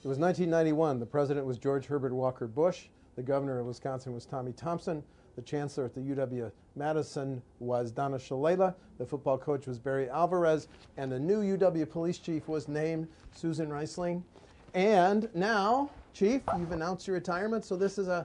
was 1991. The president was George Herbert Walker Bush. The governor of Wisconsin was Tommy Thompson. The chancellor at the UW-Madison was Donna Shalala. The football coach was Barry Alvarez. And the new UW police chief was named Susan Reisling. And now, Chief, you've announced your retirement, so this is a,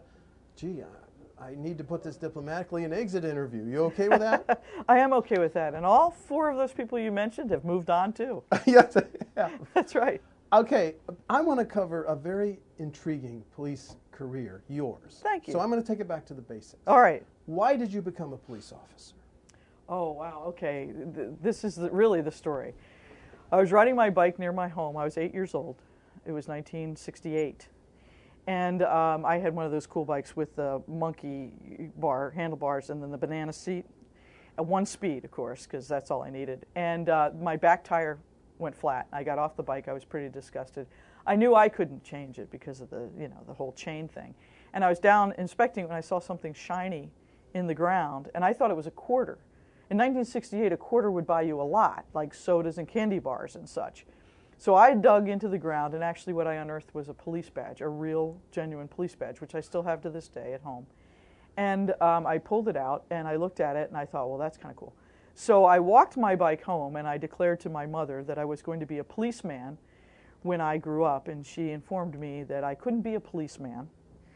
I need to put this diplomatically, an exit interview. You okay with that? I am okay with that. And all four of those people you mentioned have moved on, too. Yes, yeah. That's right. Okay, I want to cover a very intriguing police career, yours. Thank you. So I'm going to take it back to the basics. All right. Why did you become a police officer? Oh, wow. Okay. This is really the story. I was riding my bike near my home. I was 8 years old. It was 1968. And I had one of those cool bikes with the monkey bar, handlebars, and then the banana seat. At 1 speed, of course, because that's all I needed. And my back tire went flat. I got off the bike. I was pretty disgusted. I knew I couldn't change it because of the, the whole chain thing. And I was down inspecting when I saw something shiny in the ground, and I thought it was a quarter. In 1968, a quarter would buy you a lot, like sodas and candy bars and such. So I dug into the ground, and actually what I unearthed was a police badge, a real, genuine police badge, which I still have to this day at home. And I pulled it out, and I looked at it, and I thought, well, that's kind of cool. So I walked my bike home, and I declared to my mother that I was going to be a policeman when I grew up, and she informed me that I couldn't be a policeman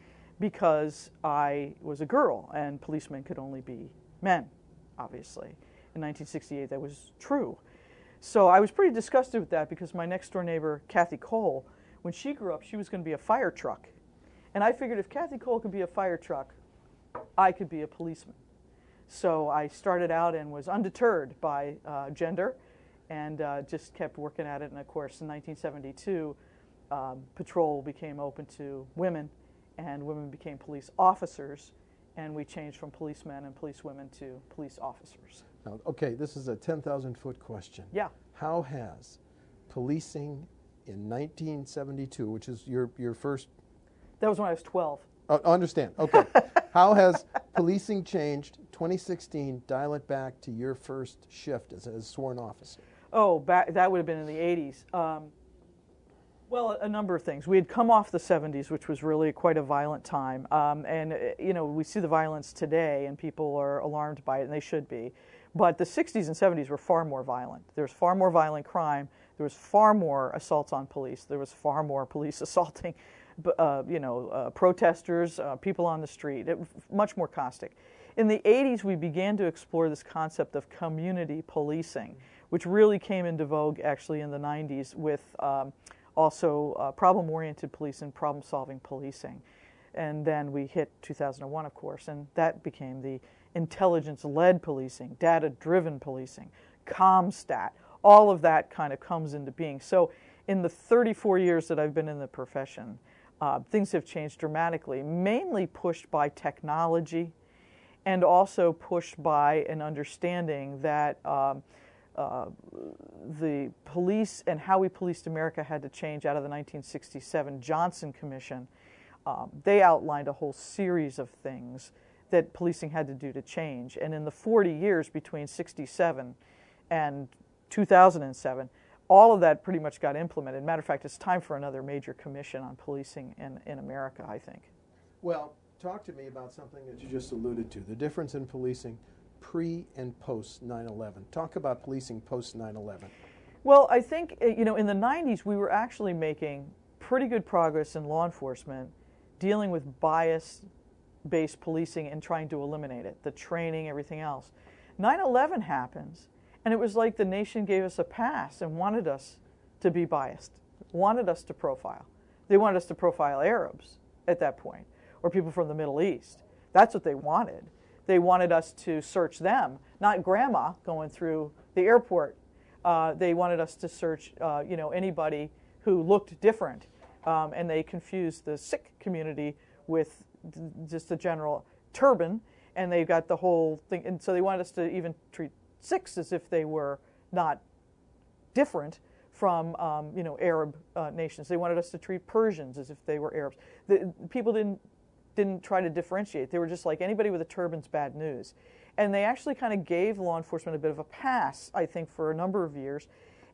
because I was a girl, and policemen could only be men, obviously. In 1968, that was true. So I was pretty disgusted with that because my next-door neighbor, Kathy Cole, when she grew up, she was going to be a fire truck. And I figured if Kathy Cole could be a fire truck, I could be a policeman. So I started out and was undeterred by gender and just kept working at it. And of course, in 1972, patrol became open to women, and women became police officers, and we changed from policemen and policewomen to police officers. Now, okay, this is a 10,000-foot question. Yeah. How has policing in 1972, which is your first... That was when I was 12. Understand. Okay. How has policing changed? 2016, dial it back to your first shift as a sworn officer. Oh, that would have been in the 80s. Well, a number of things. We had come off the 70s, which was really quite a violent time. And we see the violence today, and people are alarmed by it, and they should be. But the 60s and 70s were far more violent. There was far more violent crime. There was far more assaults on police. There was far more police assaulting protesters, people on the street, much more caustic. In the 80s, we began to explore this concept of community policing, which really came into vogue actually in the 90s with also problem-oriented police and problem-solving policing. And then we hit 2001, of course, and that became the intelligence-led policing, data-driven policing, CompStat. All of that kind of comes into being. So in the 34 years that I've been in the profession, things have changed dramatically, mainly pushed by technology and also pushed by an understanding that the police and how we policed America had to change out of the 1967 Johnson Commission. They outlined a whole series of things that policing had to do to change. And in the 40 years between 67 and 2007, all of that pretty much got implemented. Matter of fact, it's time for another major commission on policing in America, I think. Well, talk to me about something that you just alluded to, the difference in policing pre and post 9/11. Talk about policing post 9/11. Well, I think, in the 90s, we were actually making pretty good progress in law enforcement dealing with bias-based policing and trying to eliminate it, the training, everything else. 9/11 happens, and it was like the nation gave us a pass and wanted us to be biased, wanted us to profile. They wanted us to profile Arabs at that point, or people from the Middle East. That's what they wanted. They wanted us to search them, not grandma going through the airport. They wanted us to search, anybody who looked different, and they confused the Sikh community with just the general turban, and they got the whole thing. And so they wanted us to even treat Sikhs as if they were not different from, Arab nations. They wanted us to treat Persians as if they were Arabs. People didn't try to differentiate. They were just like, anybody with a turban's bad news. And they actually kind of gave law enforcement a bit of a pass, I think, for a number of years.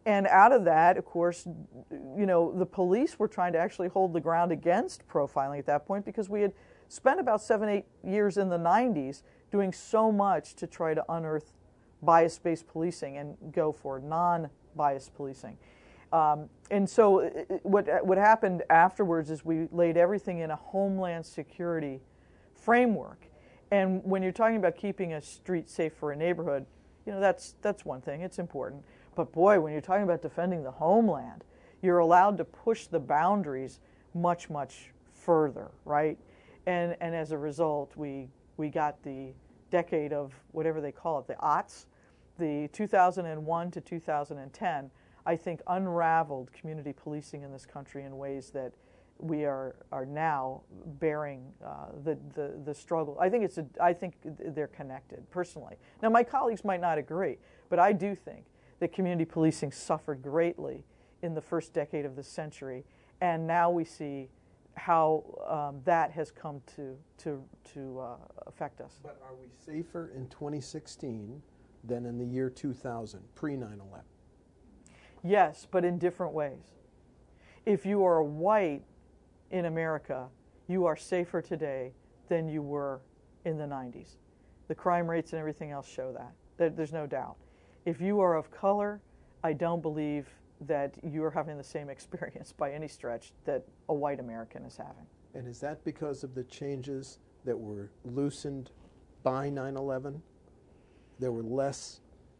And out of that, of course, you know, the police were trying to actually hold the ground against profiling at that point, because we had spent about 7, 8 years in the 90s doing so much to try to unearth bias-based policing and go for non-biased policing. And so what happened afterwards is we laid everything in a homeland security framework. And when you're talking about keeping a street safe for a neighborhood, you know, that's one thing, it's important. But boy, when you're talking about defending the homeland, you're allowed to push the boundaries much, much further, right? And as a result, we got the decade of whatever they call it, the aughts, the 2001 to 2010, I think unraveled community policing in this country in ways that we are now bearing the struggle. I think they're connected personally. Now, my colleagues might not agree, but I do think that community policing suffered greatly in the first decade of the century, and now we see how that has come to affect us. But are we safer in 2016 than in the year 2000, pre-9/11? Yes, but in different ways. If you are white in America, you are safer today than you were in the 90s. The crime rates and everything else show that. There's no doubt. If you are of color, I don't believe that you're having the same experience by any stretch that a white American is having. And is that because of the changes that were loosened by 9/11? There were less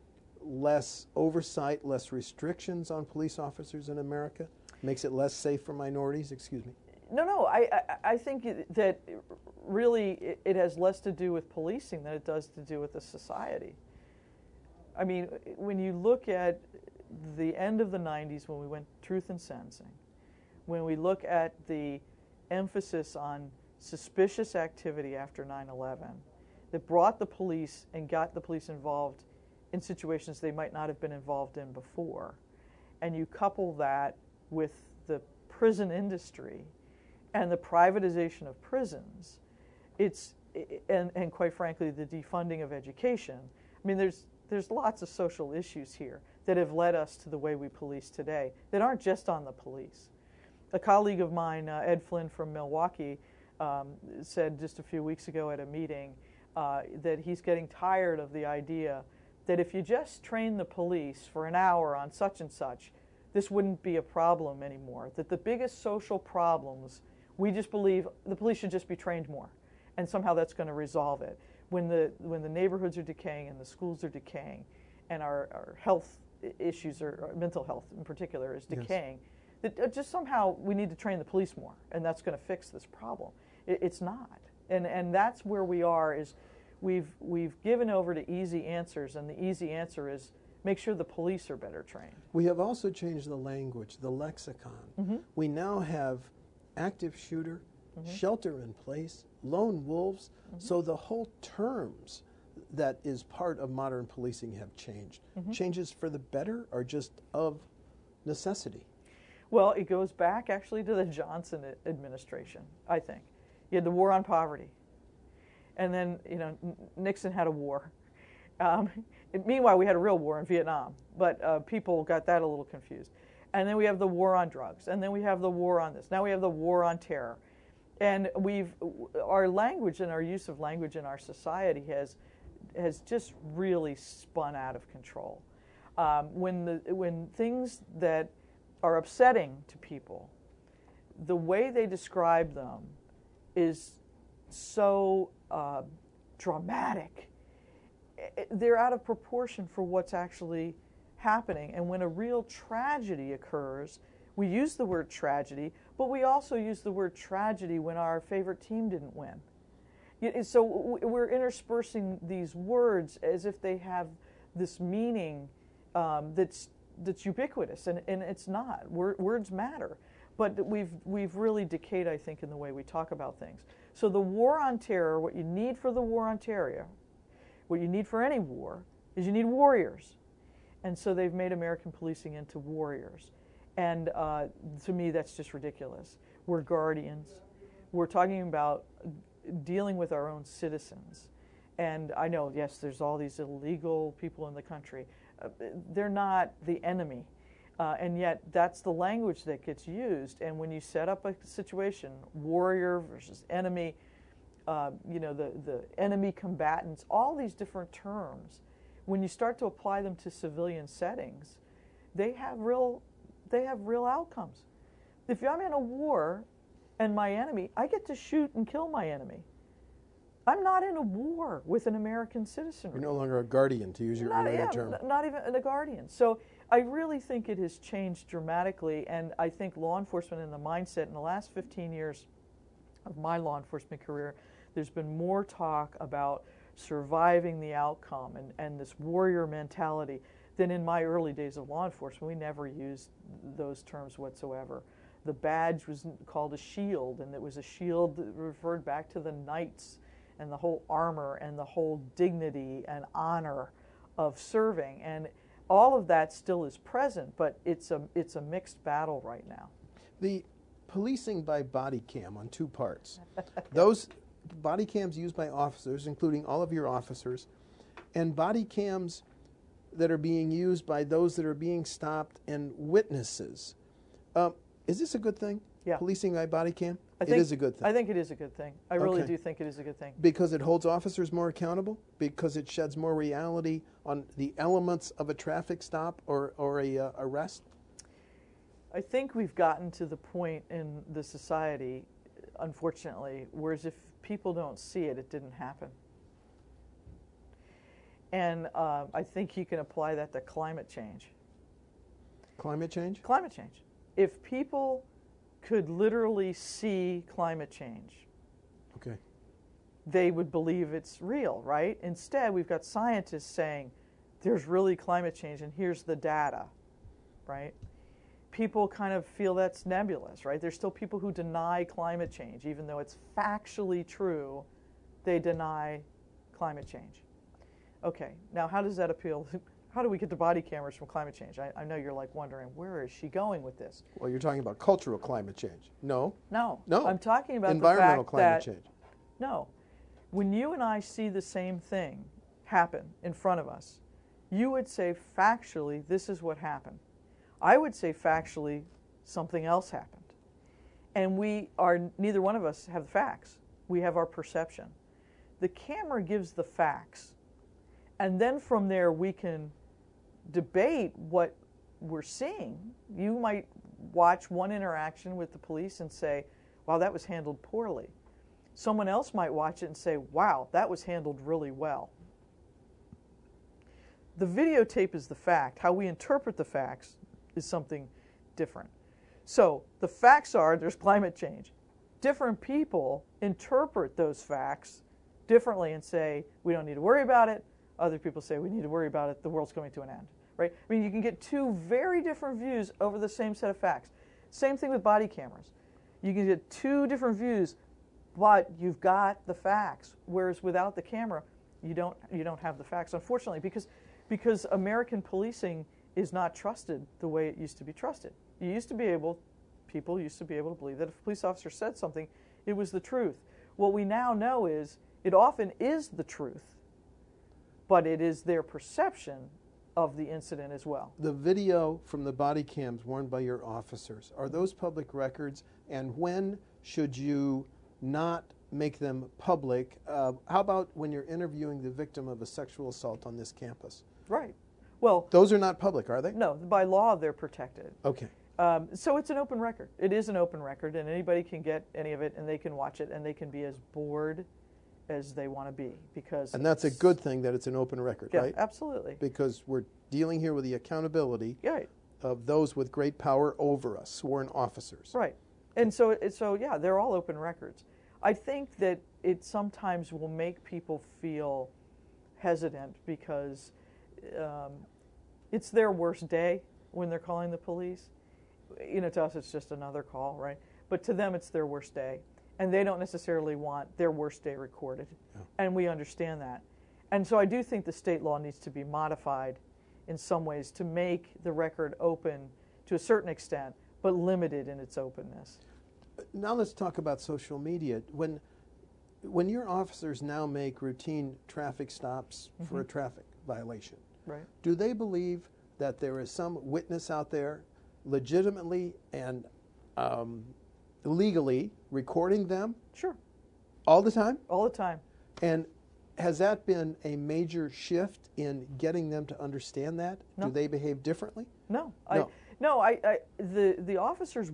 oversight, less restrictions on police officers in America? Makes it less safe for minorities? Excuse me. No, I think that really it has less to do with policing than it does to do with the society. I mean, when you look at the end of the 90s when we went truth in sentencing, when we look at the emphasis on suspicious activity after 9/11 that brought the police and got the police involved in situations they might not have been involved in before, and you couple that with the prison industry and the privatization of prisons, and quite frankly the defunding of education. I mean, there's lots of social issues here that have led us to the way we police today that aren't just on the police. A colleague of mine, Ed Flynn from Milwaukee, said just a few weeks ago at a meeting that he's getting tired of the idea that if you just train the police for an hour on such and such, this wouldn't be a problem anymore. That the biggest social problems, we just believe the police should just be trained more, and somehow that's going to resolve it. When the neighborhoods are decaying and the schools are decaying, and our health issues, or mental health in particular, is decaying, yes, that just somehow we need to train the police more, and that's going to fix this problem. It's not, and that's where we are. Is we've given over to easy answers, and the easy answer is make sure the police are better trained. We have also changed the language, the lexicon. Mm-hmm. We now have active shooter, mm-hmm, shelter in place, lone wolves. Mm-hmm. So the whole terms that is part of modern policing have changed. Mm-hmm. Changes for the better or just of necessity? Well, it goes back actually to the Johnson administration, I think. You had the war on poverty. And then, you know, Nixon had a war. Meanwhile, we had a real war in Vietnam, but people got that a little confused. And then we have the war on drugs, and then we have the war on this. Now we have the war on terror. And our language and our use of language in our society has just really spun out of control. When things that are upsetting to people, the way they describe them is so dramatic. They're out of proportion for what's actually happening. And when a real tragedy occurs, we use the word tragedy, but we also use the word tragedy when our favorite team didn't win. So we're interspersing these words as if they have this meaning that's ubiquitous, and it's not. Words matter, but we've really decayed, I think, in the way we talk about things. So the war on terror, what you need for the war on terror, what you need for any war, is you need warriors. And so they've made American policing into warriors. And to me, that's just ridiculous. We're guardians. We're talking about dealing with our own citizens. And I know, yes, there's all these illegal people in the country. They're not the enemy. And yet that's the language that gets used. And when you set up a situation, warrior versus enemy, the enemy combatants, all these different terms, when you start to apply them to civilian settings, they have real outcomes. If I'm in a war and my enemy, I get to shoot and kill my enemy. I'm not in a war with an American citizen. You're no longer a guardian, to use your earlier term. Not even a guardian. So I really think it has changed dramatically, and I think law enforcement and the mindset in the last 15 years of my law enforcement career, there's been more talk about surviving the outcome and this warrior mentality than in my early days of law enforcement. We never used those terms whatsoever. The badge was called a shield, and it was a shield that referred back to the knights and the whole armor and the whole dignity and honor of serving. And all of that still is present, but it's a mixed battle right now. The policing by body cam on two parts. Those body cams used by officers, including all of your officers, and body cams that are being used by those that are being stopped and witnesses. Is this a good thing? Yeah. Policing by body cam? It is a good thing. I think it is a good thing. I really do think it is a good thing. Because it holds officers more accountable? Because it sheds more reality on the elements of a traffic stop or a arrest? I think we've gotten to the point in the society, unfortunately, whereas if people don't see it, it didn't happen. And I think you can apply that to climate change. Climate change? Climate change. If people could literally see climate change, okay, they would believe it's real, right? Instead, we've got scientists saying there's really climate change and here's the data, right? People kind of feel that's nebulous, right? There's still people who deny climate change. Even though it's factually true, they deny climate change. Okay, now how does that appeal? How do we get to body cameras from climate change? I know you're like wondering, where is she going with this? Well, you're talking about cultural climate change. No. No. No. I'm talking about environmental the fact climate that, change. No. When you and I see the same thing happen in front of us, you would say factually, this is what happened. I would say factually, something else happened. And neither one of us have the facts. We have our perception. The camera gives the facts. And then from there, we can debate what we're seeing. You might watch one interaction with the police and say, wow, that was handled poorly. Someone else might watch it and say, wow, that was handled really well. The videotape is the fact. How we interpret the facts is something different. So the facts are there's climate change. Different people interpret those facts differently and say, we don't need to worry about it. Other people say, we need to worry about it. The world's coming to an end. Right? I mean, you can get two very different views over the same set of facts. Same thing with body cameras. You can get two different views, but you've got the facts. Whereas without the camera, you don't have the facts, unfortunately, because American policing is not trusted the way it used to be trusted. People used to be able to believe that if a police officer said something, it was the truth. What we now know is it often is the truth, but it is their perception of the incident as well. The video from the body cams worn by your officers, are those public records? And when should you not make them public? How about when you're interviewing the victim of a sexual assault on this campus? Right. Well, those are not public, are they? No, by law they're protected. Okay. So it's an open record. It is an open record, and anybody can get any of it, and they can watch it, and they can be as bored as they want to be, because and that's a good thing that it's an open record, yeah, right? Absolutely. Because we're dealing here with the accountability of those with great power over us, sworn officers. Right. And so yeah, they're all open records. I think that it sometimes will make people feel hesitant because it's their worst day when they're calling the police. You know, to us it's just another call, right? But to them it's their worst day. And they don't necessarily want their worst day recorded. Yeah. And we understand that. And so I do think the state law needs to be modified in some ways to make the record open to a certain extent, but limited in its openness. Now let's talk about social media. When your officers now make routine traffic stops for a traffic violation, right, do they believe that there is some witness out there legitimately and legally recording them Sure. all the time? All the time. And has that been a major shift in getting them to understand that? No. Do they behave differently? No. No. The officers,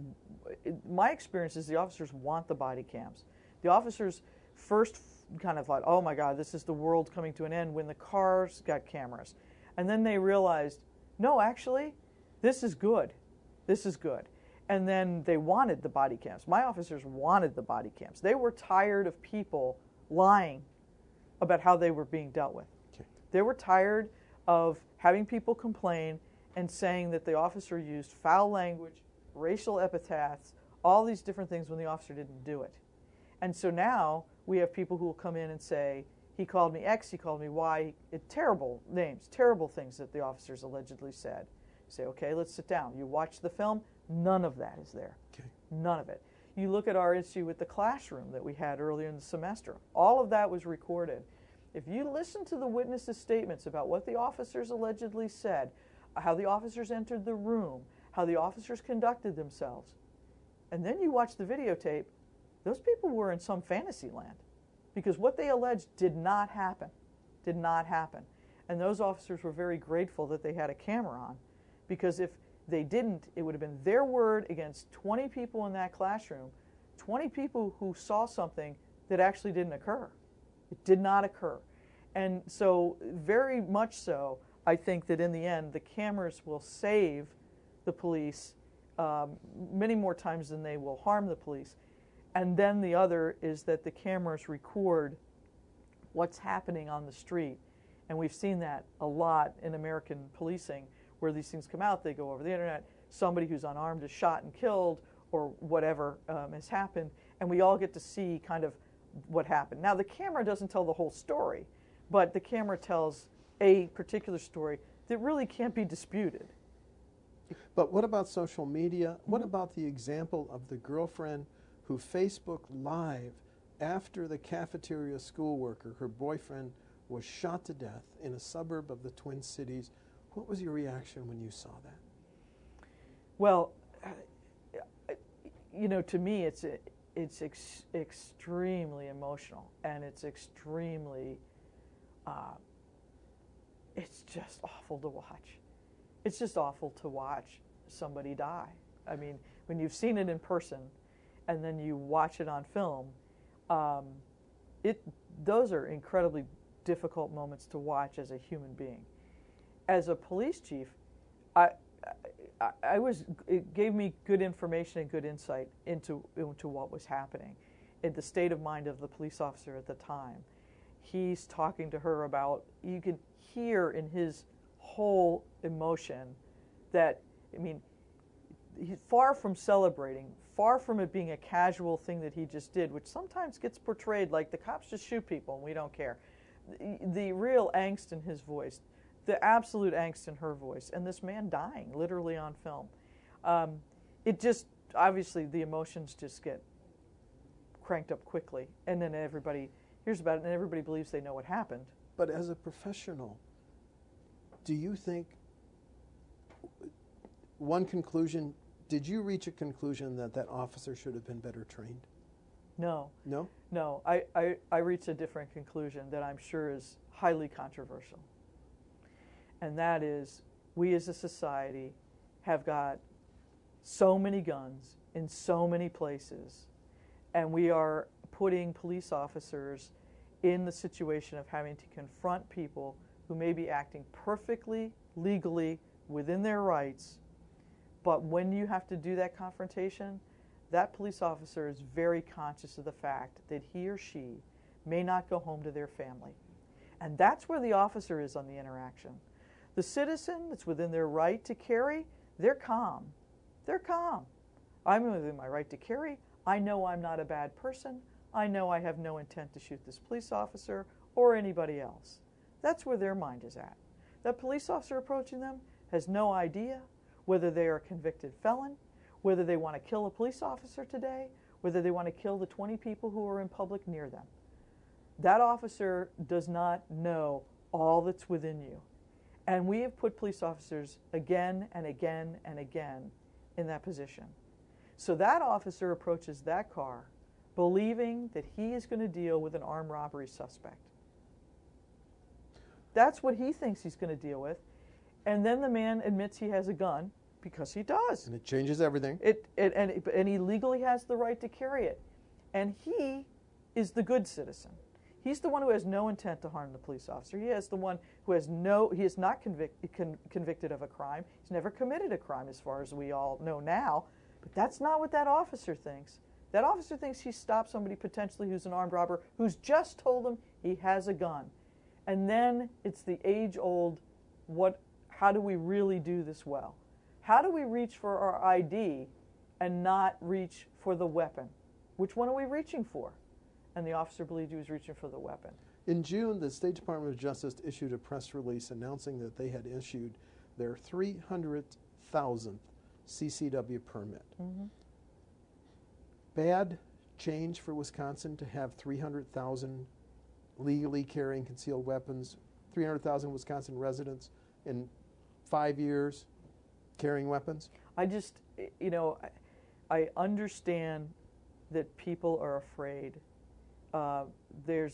my experience is the officers want the body cams. The officers first kind of thought, oh my God, this is the world coming to an end when the cars got cameras. And then they realized, no, actually, this is good. This is good. And then they wanted the body cams. My officers wanted the body cams. They were tired of people lying about how they were being dealt with. Okay. They were tired of having people complain and saying that the officer used foul language, racial epithets, all these different things when the officer didn't do it. And so now we have people who will come in and say, he called me X, he called me Y, terrible names, terrible things that the officers allegedly said. You say, okay, let's sit down. You watch the film, none of that is there. Okay. None of it. You look at our issue with the classroom that we had earlier in the semester. All of that was recorded. If you listen to the witnesses' statements about what the officers allegedly said, how the officers entered the room, how the officers conducted themselves, and then you watch the videotape, those people were in some fantasy land because what they alleged did not happen. Did not happen. And those officers were very grateful that they had a camera on, because if they didn't, it would have been their word against 20 people in that classroom, 20 people who saw something that actually didn't occur. It did not occur. And so, very much so, I think that in the end, the cameras will save the police many more times than they will harm the police. And then the other is that the cameras record what's happening on the street. And we've seen that a lot in American policing, where these things come out, they go over the internet, somebody who's unarmed is shot and killed, or whatever has happened, and we all get to see kind of what happened. Now, the camera doesn't tell the whole story, but the camera tells a particular story that really can't be disputed. But what about social media? What about the example of the girlfriend who Facebook Live after the cafeteria school worker, her boyfriend, was shot to death in a suburb of the Twin Cities? What was your reaction when you saw that? Well, you know, to me, it's extremely emotional, and it's extremely, it's just awful to watch. It's just awful to watch somebody die. I mean, when you've seen it in person, and then you watch it on film, those are incredibly difficult moments to watch as a human being. As a police chief, it gave me good information and good insight into what was happening, in the state of mind of the police officer at the time. He's talking to her about, you could hear in his whole emotion that, I mean, he's far from celebrating, far from it being a casual thing that he just did, which sometimes gets portrayed like the cops just shoot people and we don't care. The real angst in his voice, the absolute angst in her voice, and this man dying literally on film. It just, obviously the emotions just get cranked up quickly, and then everybody hears about it and everybody believes they know what happened. But as a professional, do you think, one conclusion, did you reach a conclusion that that officer should have been better trained? No. No? No. I reached a different conclusion that I'm sure is highly controversial. And that is, we as a society have got so many guns in so many places, and we are putting police officers in the situation of having to confront people who may be acting perfectly, legally, within their rights, but when you have to do that confrontation, that police officer is very conscious of the fact that he or she may not go home to their family. And that's where the officer is on the interaction. The citizen that's within their right to carry, they're calm. They're calm. I'm within my right to carry. I know I'm not a bad person. I know I have no intent to shoot this police officer or anybody else. That's where their mind is at. That police officer approaching them has no idea whether they are a convicted felon, whether they want to kill a police officer today, whether they want to kill the 20 people who are in public near them. That officer does not know all that's within you. And we have put police officers again and again and again in that position. So that officer approaches that car believing that he is going to deal with an armed robbery suspect. That's what he thinks he's going to deal with. And then the man admits he has a gun, because he does. And it changes everything. And he legally has the right to carry it. And he is the good citizen. He's the one who has no intent to harm the police officer. He is the one who he is not convicted of a crime. He's never committed a crime as far as we all know now. But that's not what that officer thinks. That officer thinks he stopped somebody potentially who's an armed robber, who's just told him he has a gun. And then it's the age-old, how do we really do this well? How do we reach for our ID and not reach for the weapon? Which one are we reaching for? And the officer believed he was reaching for the weapon. In June, the State Department of Justice issued a press release announcing that they had issued their 300,000th CCW permit. Mm-hmm. Bad change for Wisconsin to have 300,000 legally carrying concealed weapons, 300,000 Wisconsin residents in 5 years carrying weapons? I just, I understand that people are afraid. There's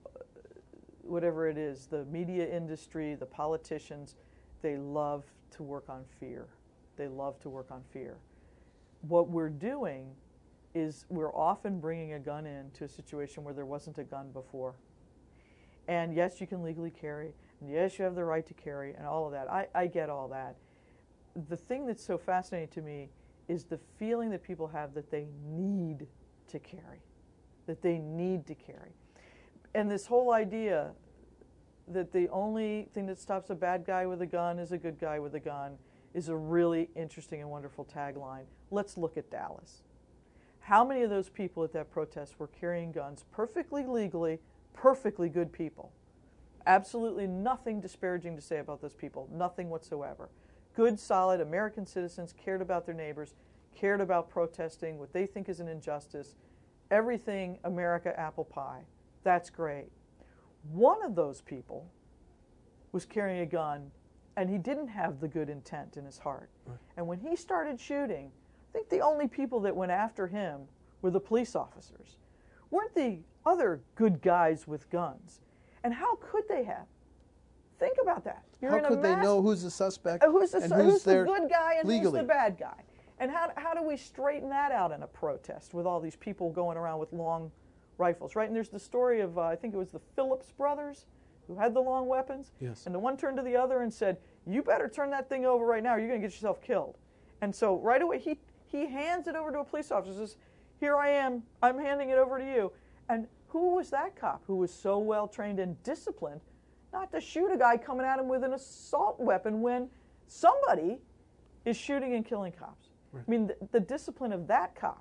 whatever it is, the media industry, the politicians, they love to work on fear. They love to work on fear. What we're doing is we're often bringing a gun into a situation where there wasn't a gun before. And yes, you can legally carry, and yes, you have the right to carry, and all of that. I get all that. The thing that's so fascinating to me is the feeling that people have that they need to carry, that they need to carry. And this whole idea that the only thing that stops a bad guy with a gun is a good guy with a gun is a really interesting and wonderful tagline. Let's look at Dallas. How many of those people at that protest were carrying guns perfectly legally, perfectly good people? Absolutely nothing disparaging to say about those people, nothing whatsoever. Good, solid American citizens, cared about their neighbors, cared about protesting what they think is an injustice. Everything America apple pie. That's great. One of those people was carrying a gun, and he didn't have the good intent in his heart. Right. And when he started shooting, I think the only people that went after him were the police officers. Weren't the other good guys with guns? And how could they have? Think about that. How could they know who's the suspect who's the good guy and legally? Who's the bad guy? And how do we straighten that out in a protest with all these people going around with long rifles, right? And there's the story of, I think it was the Phillips brothers who had the long weapons. Yes. And the one turned to the other and said, you better turn that thing over right now or you're going to get yourself killed. And so right away he hands it over to a police officer and says, here I am, I'm handing it over to you. And who was that cop who was so well trained and disciplined not to shoot a guy coming at him with an assault weapon when somebody is shooting and killing cops? Right. I mean, the discipline of that cop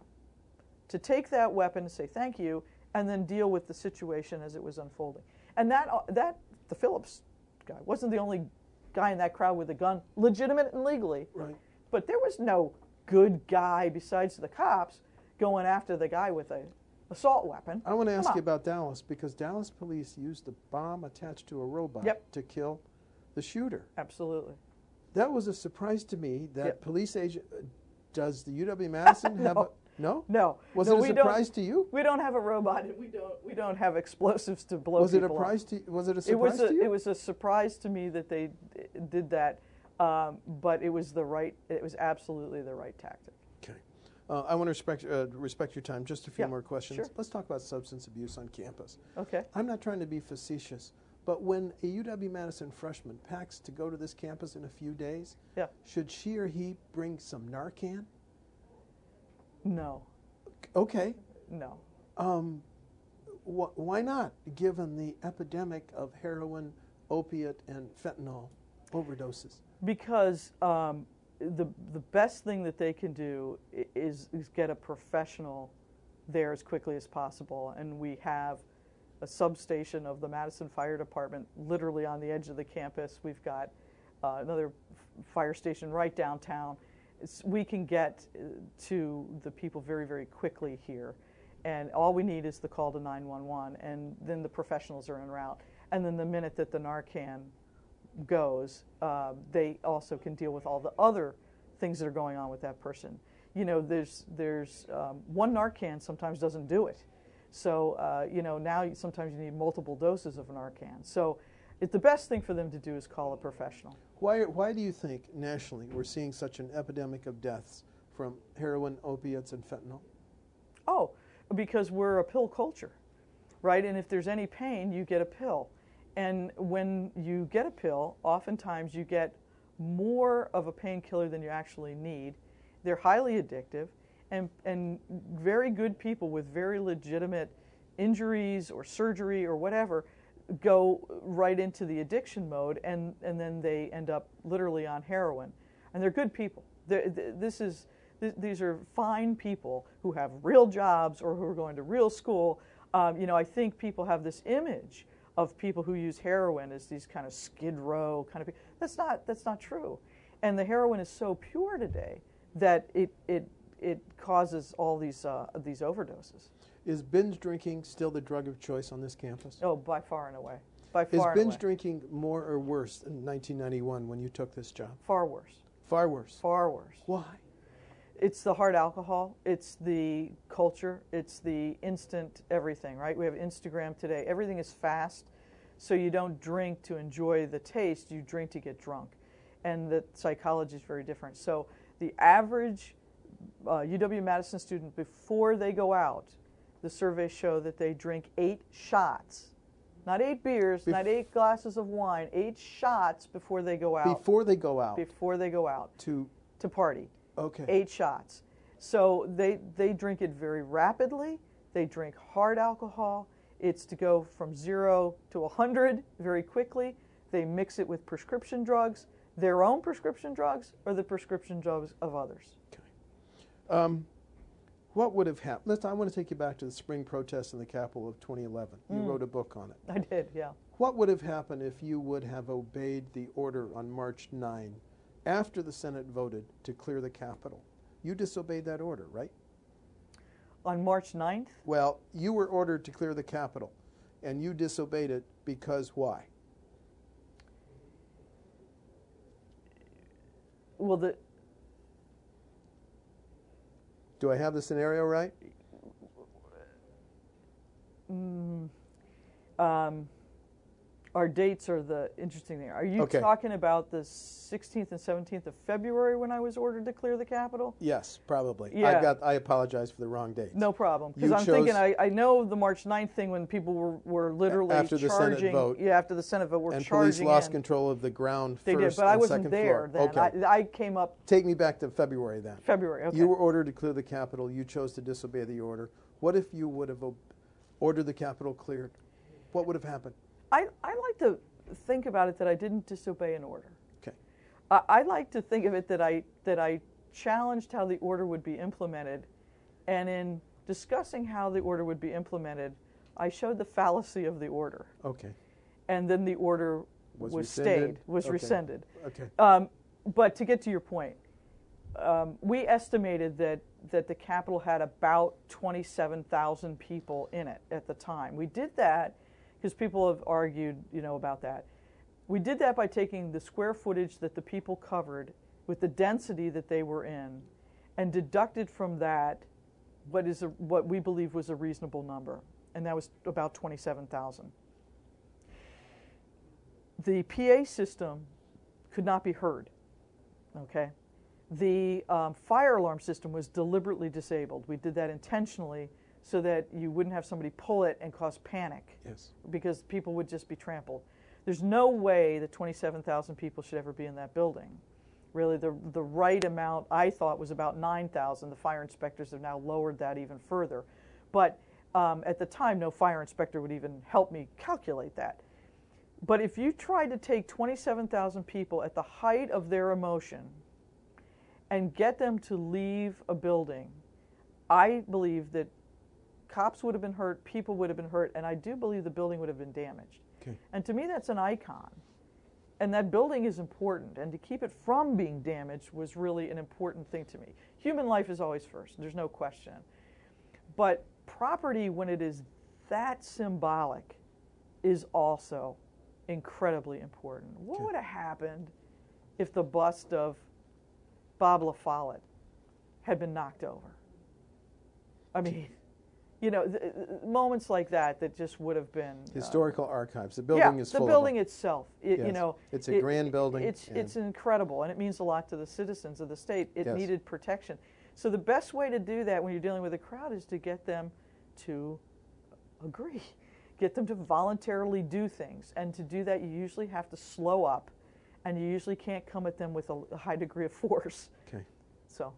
to take that weapon and say thank you and then deal with the situation as it was unfolding. And the Phillips guy wasn't the only guy in that crowd with a gun, legitimate and legally. Right. But there was no good guy besides the cops going after the guy with an assault weapon. I want to ask you about Dallas, because Dallas police used a bomb attached to a robot to kill the shooter. Absolutely. That was a surprise to me that police agent. Does the UW-Madison have a... No? No. Was it a surprise to you? We don't have a robot, and we don't have explosives to blow people up. Was it a surprise to you? It was a surprise to me that they did that, but it was absolutely the right tactic. Okay. I want to respect your time. Just a few more questions. Sure. Let's talk about substance abuse on campus. Okay. I'm not trying to be facetious, but when a UW-Madison freshman packs to go to this campus in a few days, should she or he bring some Narcan? No. Okay. No. Why not, given the epidemic of heroin, opiate, and fentanyl overdoses? Because the best thing that they can do is get a professional there as quickly as possible, and we have a substation of the Madison Fire Department literally on the edge of the campus. We've got another fire station right downtown. We can get to the people very, very quickly here. And all we need is the call to 911, and then the professionals are en route. And then the minute that the Narcan goes, they also can deal with all the other things that are going on with that person. You know, there's one Narcan sometimes doesn't do it. So, you know, now sometimes you need multiple doses of Narcan. So the best thing for them to do is call a professional. Why do you think nationally we're seeing such an epidemic of deaths from heroin, opiates, and fentanyl? Oh, because we're a pill culture, right? And if there's any pain, you get a pill. And when you get a pill, oftentimes you get more of a painkiller than you actually need. They're highly addictive, and very good people with very legitimate injuries or surgery or whatever go right into the addiction mode, and then they end up literally on heroin. And they're good people. These are fine people who have real jobs or who are going to real school. You know, I think people have this image of people who use heroin as these kind of Skid Row kind of people. That's not true. And the heroin is so pure today that it causes all these overdoses. Is binge drinking still the drug of choice on this campus? Oh, by far and away. By far and away. Is binge away. drinking more or worse in 1991 when you took this job? Far worse. Far worse. Far worse. Why? It's the hard alcohol, it's the culture, it's the instant everything, right? We have Instagram today. Everything is fast, so you don't drink to enjoy the taste, you drink to get drunk. And the psychology is very different. So the average UW-Madison student, before they go out, the surveys show that they drink 8 shots. Not 8 beers, not 8 glasses of wine, 8 shots before they go out. Before they go out? Before they go out. To party. Okay. 8 shots. So they drink it very rapidly. They drink hard alcohol. It's to go from 0 to 100 very quickly. They mix it with prescription drugs, their own prescription drugs, or the prescription drugs of others. Okay. What would have happened? I want to take you back to the spring protests in the Capitol of 2011. You wrote a book on it. I did, yeah. What would have happened if you would have obeyed the order on March 9 after the Senate voted to clear the Capitol? You disobeyed that order, right? On March 9th? Well, you were ordered to clear the Capitol, and you disobeyed it because why? Well, do I have the scenario right? Our dates are the interesting thing. Are you Okay. talking about the 16th and 17th of February when I was ordered to clear the Capitol? Yes, probably. Yeah. I apologize for the wrong dates. No problem. Because I'm thinking, I know the March 9th thing when people were literally after the charging. Senate vote. Yeah, after the Senate vote, and charging police lost in. control of the ground They first did, but I and wasn't second there floor. then. Okay. I came up Take me back to February then. February, okay. You were ordered to clear the Capitol. You chose to disobey the order. What if you would have ordered the Capitol cleared? What would have happened? I like to think about it that I didn't disobey an order. Okay. I like to think of it that I challenged how the order would be implemented, and in discussing how the order would be implemented, I showed the fallacy of the order. Okay. And then the order was rescinded? rescinded. Okay. But to get to your point, we estimated that the Capitol had about 27,000 people in it at the time. We did that because people have argued, about that. We did that by taking the square footage that the people covered with the density that they were in, and deducted from that what we believe was a reasonable number, and that was about 27,000. The PA system could not be heard. Okay, the fire alarm system was deliberately disabled. We did that intentionally so that you wouldn't have somebody pull it and cause panic. Yes. Because people would just be trampled. There's no way that 27,000 people should ever be in that building. Really, the right amount, I thought, was about 9,000. The fire inspectors have now lowered that even further. But at the time, no fire inspector would even help me calculate that. But if you tried to take 27,000 people at the height of their emotion and get them to leave a building, I believe that cops would have been hurt, people would have been hurt, and I do believe the building would have been damaged. Okay. And to me, that's an icon. And that building is important, and to keep it from being damaged was really an important thing to me. Human life is always first, there's no question. But property, when it is that symbolic, is also incredibly important. What would have happened if the bust of Bob La Follette had been knocked over? I mean, you know, moments like that just would have been historical archives. The building is full the building itself. Yes. You know, it's a grand building. It's incredible, and it means a lot to the citizens of the state. It Yes. needed protection. So the best way to do that when you're dealing with a crowd is to get them to agree, get them to voluntarily do things, and to do that you usually have to slow up, and you usually can't come at them with a high degree of force. Okay. So,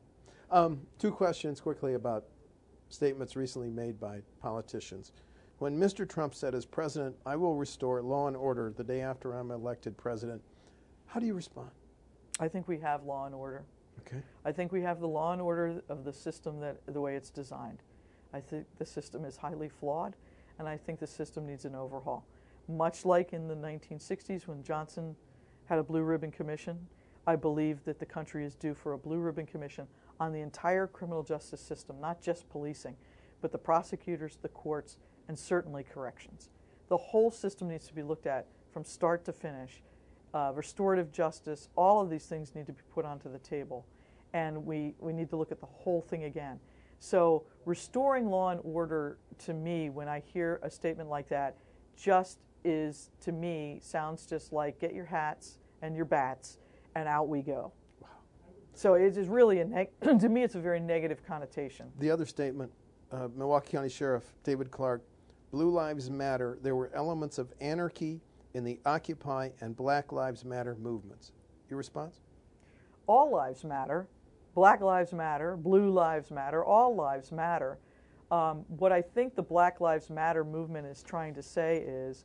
2 questions quickly about statements recently made by politicians. When Mr. Trump said as president, "I will restore law and order the day after I'm elected president," how do you respond? I think we have law and order. Okay. I think we have the law and order of the system the way it's designed. I think the system is highly flawed, and I think the system needs an overhaul. Much like in the 1960s when Johnson had a Blue Ribbon Commission, I believe that the country is due for a Blue Ribbon Commission on the entire criminal justice system, not just policing, but the prosecutors, the courts, and certainly corrections. The whole system needs to be looked at from start to finish. Restorative justice, all of these things need to be put onto the table, and we need to look at the whole thing again. So restoring law and order, to me, when I hear a statement like that, just is, to me, sounds just like get your hats and your bats and out we go. Wow. So it is really, to me, it's a very negative connotation. The other statement, Milwaukee County Sheriff David Clark, "Blue Lives Matter, there were elements of anarchy in the Occupy and Black Lives Matter movements." Your response? All lives matter. Black lives matter. Blue lives matter. All lives matter. What I think the Black Lives Matter movement is trying to say is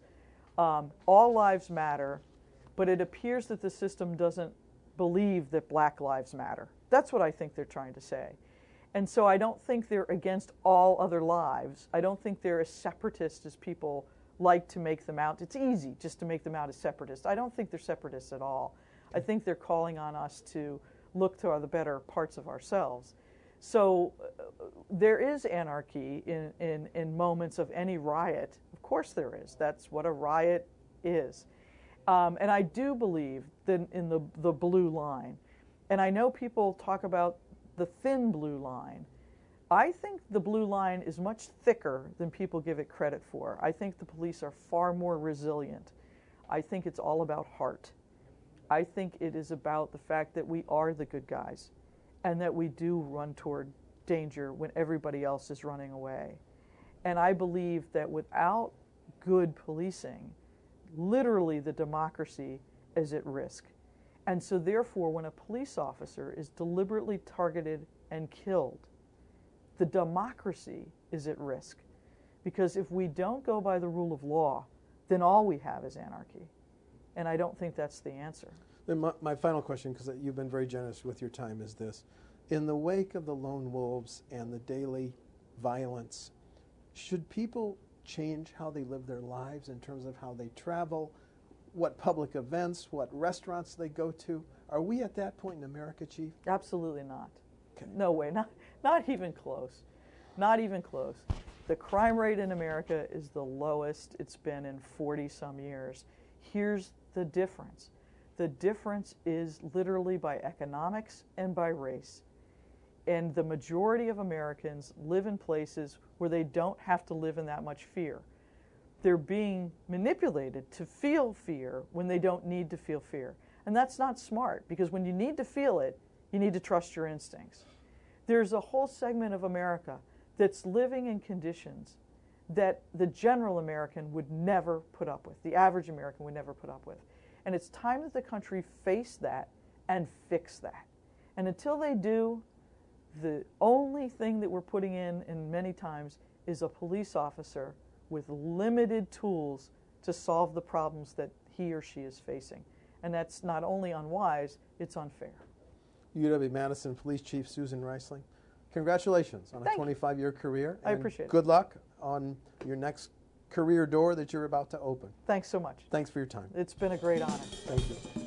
all lives matter, but it appears that the system doesn't believe that Black lives matter. That's what I think they're trying to say. And so I don't think they're against all other lives. I don't think they're as separatist as people like to make them out. It's easy just to make them out as separatists. I don't think they're separatists at all. I think they're calling on us to look to the better parts of ourselves. So there is anarchy in moments of any riot. Of course there is. That's what a riot is. And I do believe that in the blue line. And I know people talk about the thin blue line. I think the blue line is much thicker than people give it credit for. I think the police are far more resilient. I think it's all about heart. I think it is about the fact that we are the good guys and that we do run toward danger when everybody else is running away. And I believe that without good policing, literally the democracy is at risk. And so therefore, when a police officer is deliberately targeted and killed, the democracy is at risk. Because if we don't go by the rule of law, then all we have is anarchy. And I don't think that's the answer. Then my final question, because you've been very generous with your time, is this. In the wake of the lone wolves and the daily violence, should people change how they live their lives in terms of how they travel, what public events, what restaurants they go to? Are we at that point in America, Chief? Absolutely not. Okay. No way, not even close. Not even close. The crime rate in America is the lowest it's been in 40-some years. Here's the difference. The difference is literally by economics and by race. And the majority of Americans live in places where they don't have to live in that much fear. They're being manipulated to feel fear when they don't need to feel fear. And that's not smart, because when you need to feel it, you need to trust your instincts. There's a whole segment of America that's living in conditions that the general American would never put up with, the average American would never put up with. And it's time that the country face that and fix that. And until they do, the only thing that we're putting in many times is a police officer with limited tools to solve the problems that he or she is facing. And that's not only unwise, it's unfair. UW-Madison Police Chief Susan Reisling, congratulations on a 25-year career. I appreciate it. Good luck on your next career door that you're about to open. Thanks so much. Thanks for your time. It's been a great honor. Thank you.